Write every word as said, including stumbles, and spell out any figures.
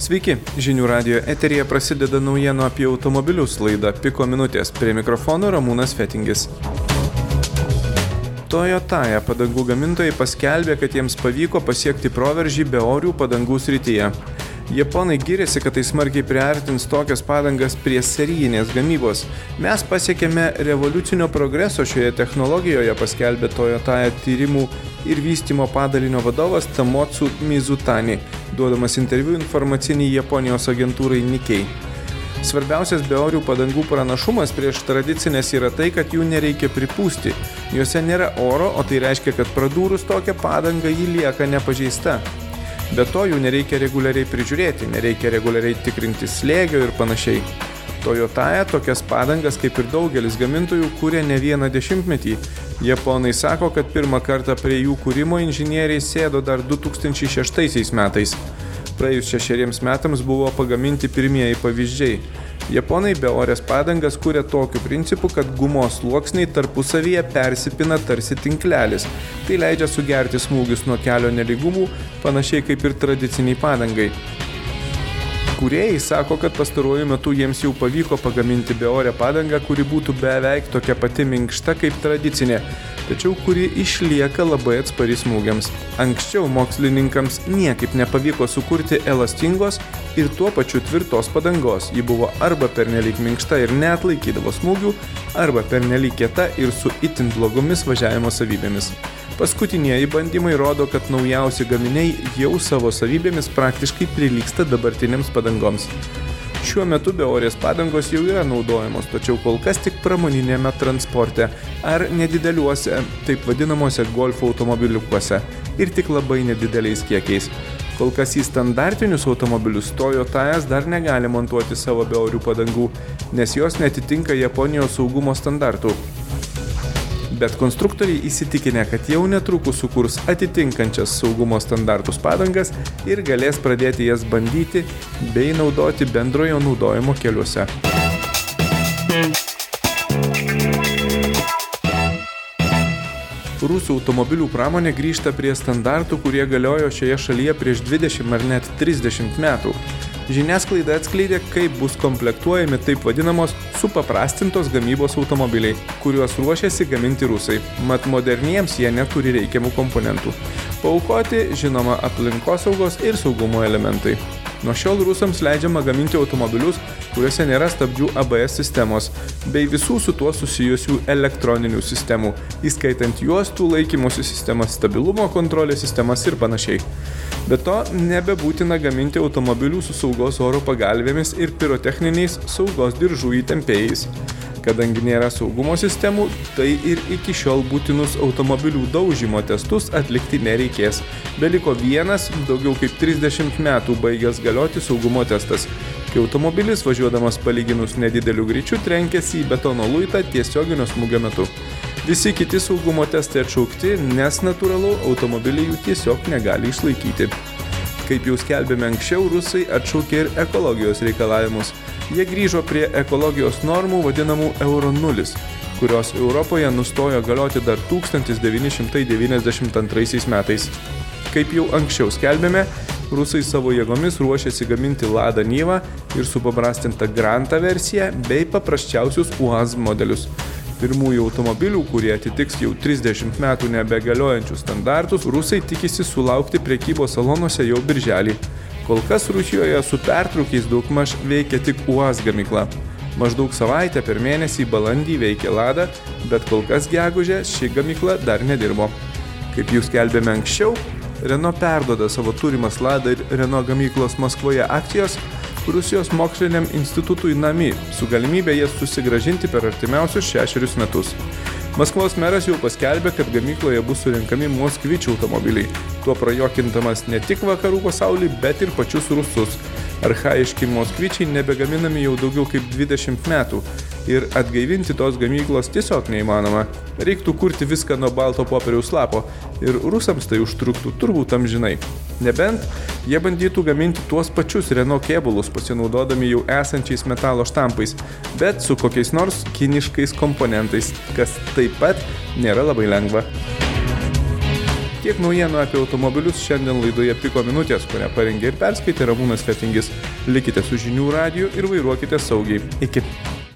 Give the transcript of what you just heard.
Sveiki, žinių radijo eteryje prasideda naujienų apie automobilius laida Piko minutės. Prie mikrofono Ramūnas Fetingis. Toyotaja padangų gamintojai paskelbė, kad jiems pavyko pasiekti proveržį beorių padangų srityje. Japonai giriasi, kad tai smarkiai priartins tokias padangas prie serijinės gamybos. Mes pasiekėme revoliucinio progreso šioje technologijoje, paskelbė Toyotaja tyrimų ir vystymo padalinio vadovas Tamotsu Mizutani, duodamas interviu informaciniai Japonijos agentūrai Nikkei. Svarbiausias beorių padangų pranašumas prieš tradicinės yra tai, kad jų nereikia pripūsti. Juose nėra oro, o tai reiškia, kad pradūrus tokią padangą ji lieka nepažeista. Be to, jų nereikia reguliariai prižiūrėti, nereikia reguliariai tikrinti slėgio ir panašiai. Toyotaja tokias padangas, kaip ir daugelis gamintojų, kūrė ne vieną dešimtmetį. Japonai sako, kad pirmą kartą prie jų kūrimo inžinieriai sėdo dar du tūkstančiai šeštaisiais metais. Praėjus šešeriems metams buvo pagaminti pirmieji pavyzdžiai. Japonai beorės padangas kūrė tokiu principu, kad gumos sluoksniai tarpusavyje persipina tarsi tinklelis. Tai leidžia sugerti smūgius nuo kelio nelygumų, panašiai kaip ir tradiciniai padangai. Kūrėjai sako, kad pastaruoju metu jiems jau pavyko pagaminti beorę padangą, kuri būtų beveik tokia pati minkšta kaip tradicinė, tačiau kuri išlieka labai atspari smūgiams. Anksčiau mokslininkams niekaip nepavyko sukurti elastingos ir tuo pačiu tvirtos padangos. Ji buvo arba pernelyg minkšta ir neatlaikydavo smūgių, arba pernelyg kieta ir su itin blogomis važiavimo savybėmis. Paskutinieji bandymai rodo, kad naujausi gaminiai jau savo savybėmis praktiškai prilygsta dabartinėms padangoms. Šiuo metu beorės padangos jau yra naudojamos, tačiau kol kas tik pramoninėme transporte ar nedideliuose, taip vadinamuose golfo automobiliukuose ir tik labai nedideliais kiekiais. Kol kas į standartinius automobilius Toyotajas dar negali montuoti savo beorių padangų, nes jos netitinka Japonijos saugumo standartų. Bet konstruktoriai įsitikinę, kad jau netrukus sukurs atitinkančias saugumo standartus padangas ir galės pradėti jas bandyti bei naudoti bendrojo naudojimo keliuose. Rusų automobilių pramonė grįžta prie standartų, kurie galiojo šioje šalyje prieš dvidešimt ar net trisdešimt metų. Žiniasklaida atskleidė, kaip bus komplektuojami taip vadinamos supaprastintos gamybos automobiliai, kuriuos ruošiasi gaminti rusai, mat moderniems jie neturi reikiamų komponentų. Paaukoti, žinoma, aplinkosaugos ir saugumo elementai. Nuo šiol rusams leidžiama gaminti automobilius, kuriuose nėra stabdžių A B S sistemos, bei visų su tuo susijusių elektroninių sistemų, įskaitant juostų laikymosi sistemas, stabilumo kontrolės sistemas ir panašiai. Be to, nebebūtina gaminti automobilių su saugos oro pagalvėmis ir pirotechniniais saugos diržų įtempėjais. Kadangi nėra saugumo sistemų, tai ir iki šiol būtinus automobilių daužymo testus atlikti nereikės. Beliko vienas, daugiau kaip trisdešimt metų baigęs galioti saugumo testas, kai automobilis važiuodamas palyginus nedideliu greičiu trenkėsi į betono luitą tiesioginio smūgio metu. Visi kiti saugumo testai atšaukti, nes natūralu automobiliai jų tiesiog negali išlaikyti. Kaip jau skelbėme anksčiau, rusai atšaukė ir ekologijos reikalavimus. Jie grįžo prie ekologijos normų vadinamų Euro nulis, kurios Europoje nustojo galioti dar tūkstantis devyni šimtai devyniasdešimt antraisiais metais. Kaip jau anksčiau skelbėme, rusai savo jėgomis ruošiasi gaminti Lada Niva ir supaprastintą Granta versiją bei paprasčiausius UAZ modelius. Pirmųjų automobilių, kurie atitiks jau trisdešimt metų nebegaliojančius standartus, rusai tikisi sulaukti prekybos salonuose jau birželį. Kol kas Rusijoje su pertraukiais daugmaž veikia tik UAZ gamykla. Maždaug savaitę per mėnesį balandį veikia Lada, bet kol kas gegužę ši gamykla dar nedirbo. Kaip jau skelbėme anksčiau, Renault perduoda savo turimas Lada ir Renault gamyklos Maskvoje akcijos Rusijos moksliniam institutui NAMI su galimybė jas susigrąžinti per artimiausius šešerius metus. Maskvos meras jau paskelbė, kad gamykloje bus surenkami moskvičių automobiliai, tuo prajokindamas ne tik vakarų pasaulį, bet ir pačius rusus. Archaiški moskvičiai nebegaminami jau daugiau kaip dvidešimt metų ir atgaivinti tos gamyklos tiesiog neįmanoma. Reiktų kurti viską nuo balto popieriaus lapo ir rusams tai užtruktų turbūt amžinai. Nebent jie bandytų gaminti tuos pačius Renault kėbulus pasinaudodami jau esančiais metalo štampais, bet su kokiais nors kiniškais komponentais, kas taip pat nėra labai lengva. Tiek naujienų apie automobilius šiandien laidoje Piko minutės, kurią parengė ir perskaitė Ramūnas Fetingis. Likite su žinių radiju ir vairuokite saugiai. Iki.